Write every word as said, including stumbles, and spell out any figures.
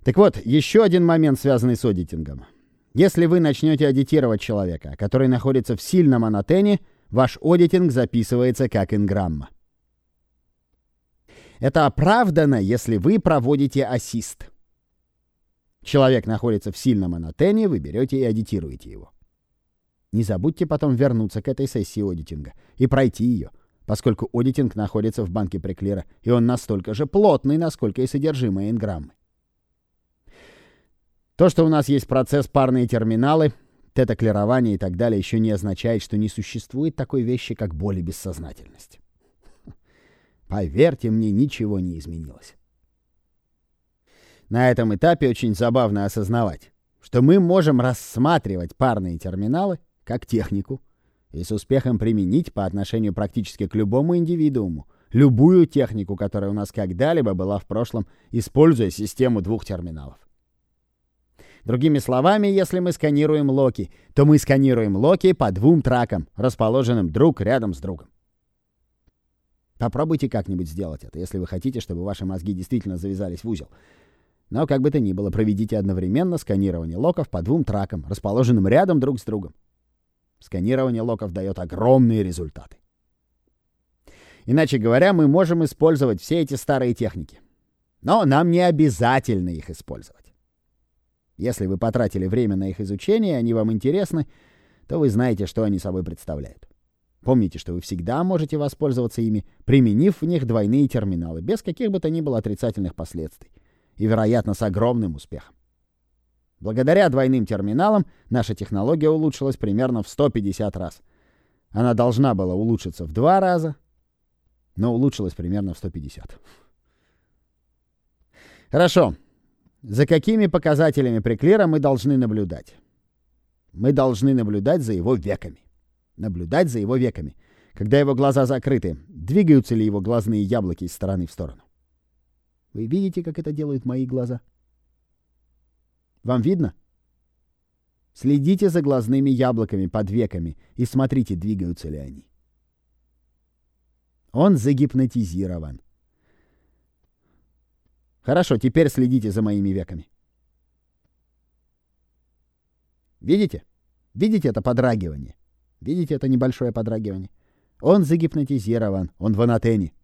Так вот, еще один момент, связанный с аудитингом. Если вы начнете аудитировать человека, который находится в сильном анатене, ваш аудитинг записывается как инграмма. Это оправдано, если вы проводите ассист. Человек находится в сильном анатене, вы берете и аудитируете его. Не забудьте потом вернуться к этой сессии аудитинга и пройти ее, поскольку аудитинг находится в банке Преклира, и он настолько же плотный, насколько и содержимое инграммы. То, что у нас есть процесс парные терминалы, тета-клирование и так далее, еще не означает, что не существует такой вещи, как боль и бессознательность. Поверьте мне, ничего не изменилось. На этом этапе очень забавно осознавать, что мы можем рассматривать парные терминалы как технику и с успехом применить по отношению практически к любому индивидууму любую технику, которая у нас когда-либо была в прошлом, используя систему двух терминалов. Другими словами, если мы сканируем локи, то мы сканируем локи по двум тракам, расположенным друг рядом с другом. Попробуйте как-нибудь сделать это, если вы хотите, чтобы ваши мозги действительно завязались в узел. Но, как бы то ни было, проведите одновременно сканирование локов по двум тракам, расположенным рядом друг с другом. Сканирование локов дает огромные результаты. Иначе говоря, мы можем использовать все эти старые техники. Но нам не обязательно их использовать. Если вы потратили время на их изучение, и они вам интересны, то вы знаете, что они собой представляют. Помните, что вы всегда можете воспользоваться ими, применив в них двойные терминалы, без каких бы то ни было отрицательных последствий, и, вероятно, с огромным успехом. Благодаря двойным терминалам наша технология улучшилась примерно в сто пятьдесят раз. Она должна была улучшиться в два раза, но улучшилась примерно в сто пятьдесят. Хорошо. За какими показателями Преклира мы должны наблюдать? Мы должны наблюдать за его веками. Наблюдать за его веками. Когда его глаза закрыты, двигаются ли его глазные яблоки из стороны в сторону? Вы видите, как это делают мои глаза? Вам видно? Следите за глазными яблоками под веками и смотрите, двигаются ли они. Он загипнотизирован. Хорошо, теперь следите за моими веками. Видите? Видите это подрагивание? Видите это небольшое подрагивание? Он загипнотизирован, он в анатене.